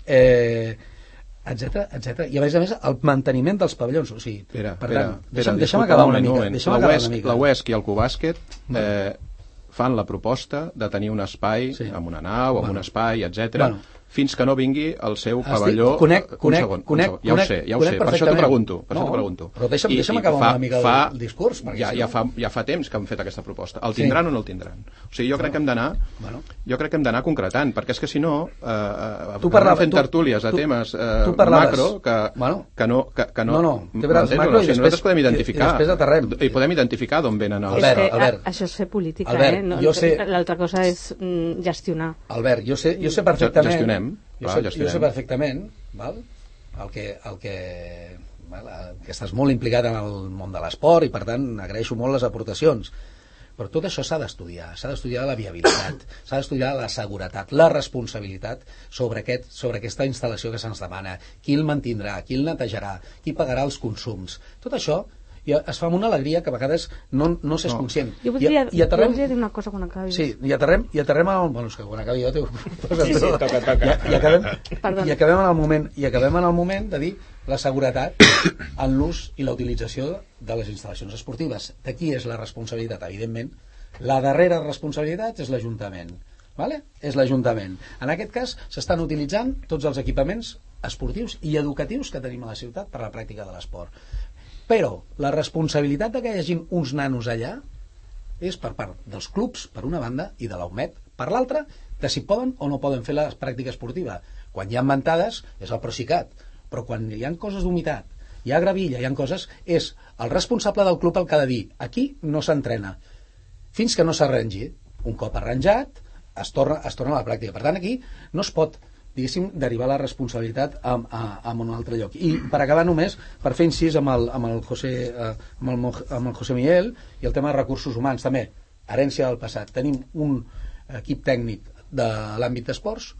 eh, etcètera, etcètera. I a més a més el manteniment dels pavellons, o sigui, espera, per espera, tant, espera, deixa'm, deixa'm acabar una mica, deixa'm la, acabar West, una mica. La West i el Cubàsquet eh, fan la proposta de tenir un espai sí. amb una nau, amb bueno. un espai, etcètera. Bueno. Fins que no vingui el seu pavelló. Estic, conec, conec, un segon, conec, un segon. Ja ho sé, ja ho sé. Per això t'ho pregunto. Per no, això t'ho pregunto. Però deixa'm, deixa'm I, acabar fa, una mica fa, el discurs. Ja, ja, fa, ja fa temps que han fet aquesta proposta. El tindran sí. o no el tindran? O sigui, jo crec que hem d'anar bueno. jo crec que hem d'anar concretant, perquè és que si no eh, tu parlava, fent tu, tertúlies de tu, temes eh, macro que, bueno. que no... Que, que no, no, no. Té braç, macro, o sigui, nosaltres podem identificar. I, i, i podem identificar d'on venen els... Albert, Albert. Això és fer política, Albert, eh? No, jo sé... L'altra cosa és mm, gestionar. Albert, jo sé, jo sé perfectament... Gestionem. Jo sé, jo sé perfectament val? El que, el que, val? que estàs molt implicat en el món de l'esport i per tant agraeixo molt les aportacions, però tot això s'ha d'estudiar, s'ha d'estudiar la viabilitat, s'ha d'estudiar la seguretat, la responsabilitat sobre, aquest, sobre aquesta instal·lació que se'ns demana, qui el mantindrà, qui el netejarà, qui pagarà els consums, tot això i es fa amb una alegria que a vegades no, no s'és no. conscient. Jo voldria, I, i aterrem... jo voldria dir una cosa quan acabis. Sí, i aterrem, i aterrem al... Bueno, és que quan acabi jo t'ho poso sí, sí, toca, toca. I, i, acabem, i, acabem en el moment, I acabem en el moment de dir la seguretat en l'ús i la utilització de les instal·lacions esportives. De qui és la responsabilitat? Evidentment, la darrera responsabilitat és l'Ajuntament. Vale? És l'Ajuntament. En aquest cas, s'estan utilitzant tots els equipaments esportius i educatius que tenim a la ciutat per a la pràctica de l'esport. Però la responsabilitat de que hi hagi uns nanos allà és per part dels clubs, per una banda, i de l'U M E D, per l'altra, de si poden o no poden fer la pràctica esportiva. Quan hi ha mantades, és el Procicat, però quan hi ha coses d'humitat, hi ha gravilla, hi ha coses, és el responsable del club el que ha de dir, aquí no s'entrena. Fins que no s'arrangi, un cop arranjat, es torna, es torna a la pràctica. Per tant, aquí no es pot diguéssim, derivar la responsabilitat a, a, a un altre lloc. I per acabar només, per fer incís amb el, amb el, José, eh, amb el, amb el José Miguel i el tema de recursos humans, també, herència del passat. Tenim un equip tècnic de l'àmbit d'esports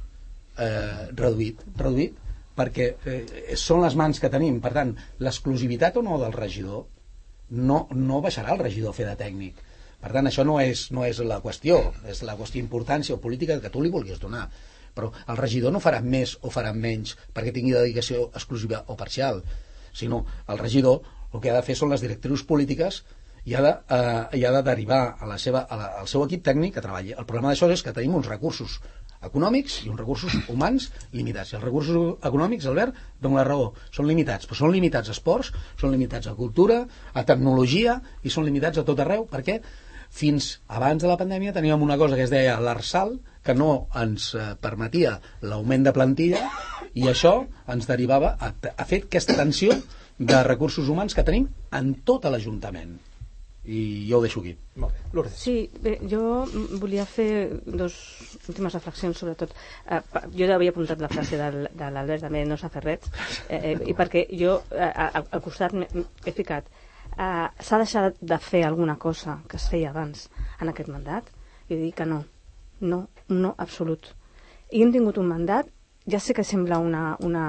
eh, reduït, reduït perquè eh, són les mans que tenim. Per tant, l'exclusivitat o no del regidor no, no baixarà el regidor a fer de tècnic. Per tant, això no és, no és la qüestió, és la qüestió d'importància o política que tu li vulguis donar. Però el regidor no farà més o farà menys perquè tingui dedicació exclusiva o parcial, sinó el regidor el que ha de fer són les directrius polítiques i ha de, eh, i ha de derivar a la seva, a la, al seu equip tècnic a treballi. El problema d'això és que tenim uns recursos econòmics i uns recursos humans limitats. I els recursos econòmics, Albert, dona la raó, són limitats, però són limitats a esports, són limitats a cultura, a tecnologia i són limitats a tot arreu perquè fins abans de la pandèmia teníem una cosa que es deia l'Arsal, que no ens eh, permetia l'augment de plantilla i això ens derivava a, a fer aquesta tensió de recursos humans que tenim en tot l'Ajuntament. I jo ho deixo aquí. Molt bé. Lourdes. Sí, bé, jo volia fer dos últimes reflexions, sobretot. Eh, jo havia apuntat la frase del, de l'Albert, també no s'ha fet res, eh, eh, i perquè jo eh, al costat he ficat Uh, s'ha deixat de fer alguna cosa que es feia abans en aquest mandat? I dic que no, no, no absolut. I hem tingut un mandat, ja sé que sembla una, una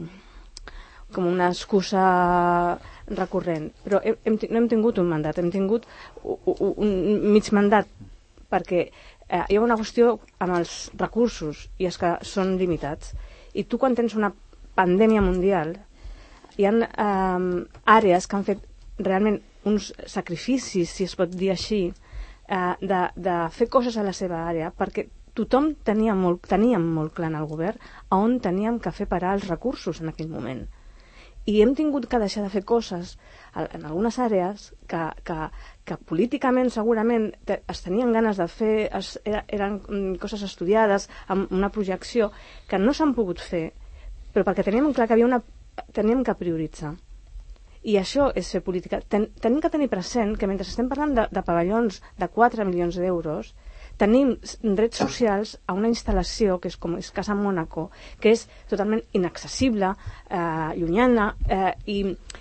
com una excusa recurrent, però hem, hem, no hem tingut un mandat, hem tingut un, un mig mandat, perquè uh, hi ha una qüestió amb els recursos, i és que són limitats. I tu quan tens una pandèmia mundial, hi ha eh, àrees que han fet realment uns sacrificis, si es pot dir així, eh, de, de fer coses a la seva àrea, perquè tothom tenia molt, teníem molt clar en el govern a on teníem que fer parar els recursos en aquell moment. I hem tingut que deixar de fer coses en algunes àrees que, que, que políticament segurament te, es tenien ganes de fer, es, eren coses estudiades amb una projecció que no s'han pogut fer, però perquè teníem clar que havia una, teníem que prioritzar. I això és fer política. Ten, tenim que tenir present que mentre estem parlant de, de pavellons de quatre milions d'euros, tenim drets socials a una instal·lació que és com és Casa Mònaco, que és totalment inaccessible, eh, llunyana, eh, i,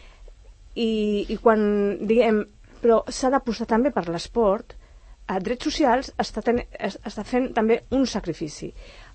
i, i quan diguem, però s'ha d'apostar també per l'esport, a drets socials està, ten, està fent també un sacrifici.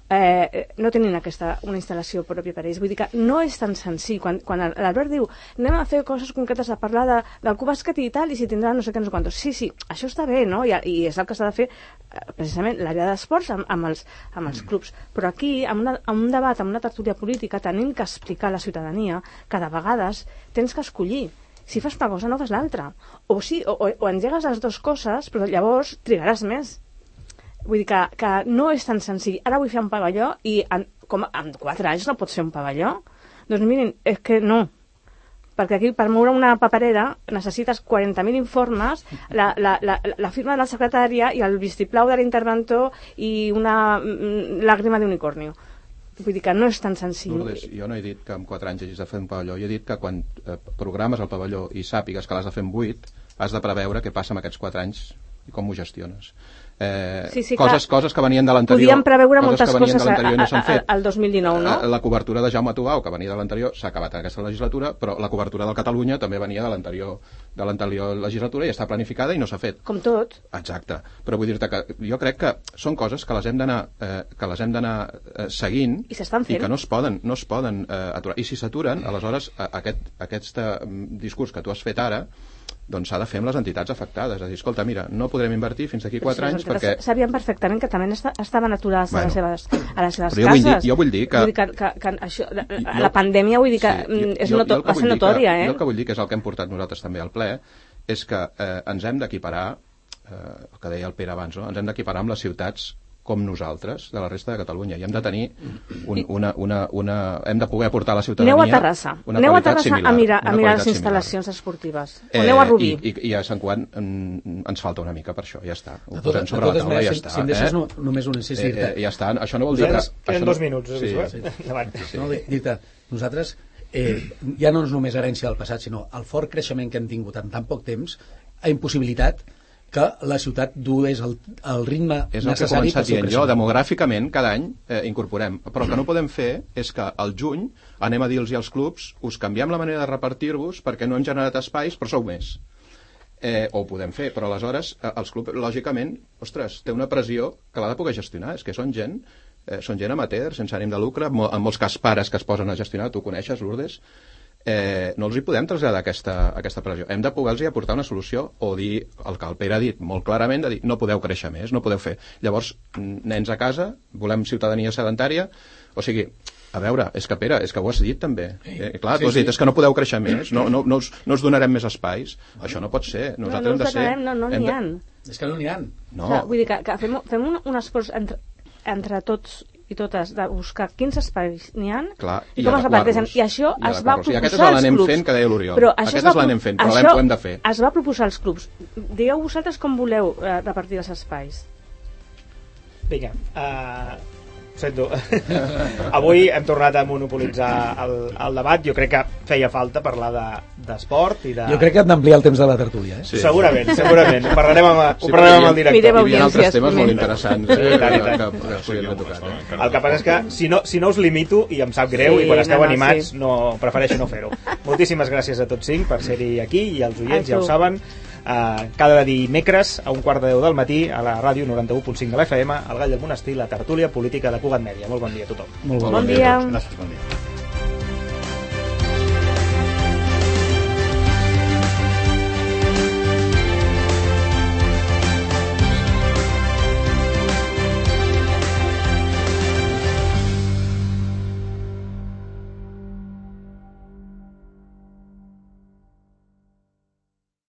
Eh, no tenint aquesta, una instal·lació pròpia per ells. Vull dir que no és tan senzill. Quan, quan l'Albert diu anem a fer coses concretes, a parlar de, del Club Bàsquet i tal, i si tindrà no sé què, no sé quantos. Sí, sí, això està bé, no? I, i és el que s'ha de fer eh, precisament l'àrea d'esports amb, amb, els, amb els clubs. Però aquí, amb, una, amb un debat, amb una tertúlia política, tenim que explicar a la ciutadania que de vegades tens que escollir. Si fas una cosa, no fas l'altra. O sí, o, o, o engegues les dues coses, però llavors trigaràs més. Vull dir que, que no és tan senzill. Ara vull fer un pavelló i en, com, en quatre anys no pots fer un pavelló? Doncs mirin, és que no. Perquè aquí per moure una paperera necessites quaranta mil informes, la, la, la, la firma de la secretària i el vistiplau de l'interventor i una làgrima d'unicornio. Vull dir que no és tan senzill. Lourdes, jo no he dit que en quatre anys hagis de fer un pavelló. Jo he dit que quan eh, programes el pavelló i sàpigues que l'has de fer en vuit, has de preveure què passa amb aquests quatre anys i com ho gestiones. Eh, sí, sí, coses, coses que venien de l'anterior. Podíem preveure moltes coses, coses a, no a, a, al dos mil dinou, no? La cobertura de Jaume Tubau, que venia de l'anterior, s'ha acabat en aquesta legislatura, però la cobertura del Catalunya també venia de l'anterior de l'anterior legislatura i està planificada i no s'ha fet. Com tot. Exacte. Però vull dir-te que jo crec que són coses que les hem d'anar eh, que les hem d'anar eh, seguint i s'estan fent. I que no es poden, no es poden eh, aturar. I si s'aturen, aleshores aquest, aquest eh, discurs que tu has fet ara doncs s'ha de fer amb les entitats afectades, és a dir, escolta, mira, no podrem invertir fins d'aquí quatre anys perquè... Sabien perfectament que també estaven aturades bueno, a les seves, a les seves cases. Jo vull dir, jo vull dir que... Vull dir que, que, que això, la, la pandèmia vull dir que sí, jo, és jo, noto, jo va ser notòria, que, eh? Jo el que vull dir, que és el que hem portat nosaltres també al ple, és que eh, ens hem d'equiparar, eh, el que deia el Pere abans, no? Ens hem d'equiparar amb les ciutats com nosaltres, de la resta de Catalunya. I hem de tenir un, una, una, una... Hem de poder aportar a la ciutadania... Aneu a Terrassa, aneu a Terrassa similar, a mirar, a mirar les instal·lacions similar. esportives. O eh, aneu a Rubí. I, i, i a Sant Cugat mm, ens falta una mica per això, ja està. Ho de posem sobre la taula i ja està. Si em deixes eh? no, només un incís, eh, eh, ja està. Això no vol dir que... Queden dos minuts. Sí, sí. Davant. Sí. No, Dita, nosaltres eh, ja no és només herència del passat, sinó el fort creixement que hem tingut en tan poc temps ha impossibilitat que la ciutat dués el, el ritme és necessari per seu creixement. Jo, demogràficament, cada any eh, incorporem. Però el que no podem fer és que al juny anem a dir-los als clubs us canviem la manera de repartir-vos perquè no hem generat espais, però sou més. Eh, o ho podem fer, però aleshores eh, els clubs, lògicament, ostres, té una pressió que l'ha de poder gestionar. És que són gent, eh, són gent amateur, sense ànim de lucre, en molts cas pares que es posen a gestionar, tu coneixes, Lourdes, Eh, no els hi podem traslladar aquesta, aquesta pressió. Hem de poder-los aportar una solució o dir, el que el Pere ha dit molt clarament, de dir, no podeu créixer més, no podeu fer. Llavors, nens a casa, volem ciutadania sedentària, o sigui, a veure, és que Pere, és que ho has dit també. Eh, clar, tu has dit, és que no podeu créixer més, no, no, no, us, no us donarem més espais. Això no pot ser. Nosaltres no, no hem de ser... No, no n'hi ha. És que no n'hi ha. No. O sigui, vull dir que, que fem, fem un, un esforç entre, entre tots i totes de buscar quins espais n'hi ha Clar, i, i com es reparteixen. I això I es va proposar als clubs. I aquest és l'anem fent, que deia l'Oriol. Aquest és l'anem fent, però l'hem de fer. Es va proposar als clubs. Digueu vosaltres com voleu eh, repartir els espais. Vinga, uh, sento. Avui hem tornat a monopolitzar el, el debat. Jo crec que feia falta parlar d'esport de, i de... Jo crec que hem d'ampliar el temps de la tertúlia, eh? Sí. Segurament, segurament. Ho parlarem amb, sí, ho parlarem amb el director. Hi havia altres temes molt interessants eh, sí, tant, que, tant. que, que es podien haver tocat. Eh? El que passa és que si no, si no us limito, i em sap greu, sí, i quan esteu no, animats, sí. no, prefereixo no fer-ho. Moltíssimes gràcies a tots cinc per ser-hi aquí, i als oients ja ho saben. Uh, cada dimecres a un quart de deu del matí a la ràdio noranta u punt cinc de l'F M, al Gall del Monestir, la tertúlia política de Cugat Mèdia. Molt bon dia a tothom. Molt bon, bon dia. Gràcies, bon dia.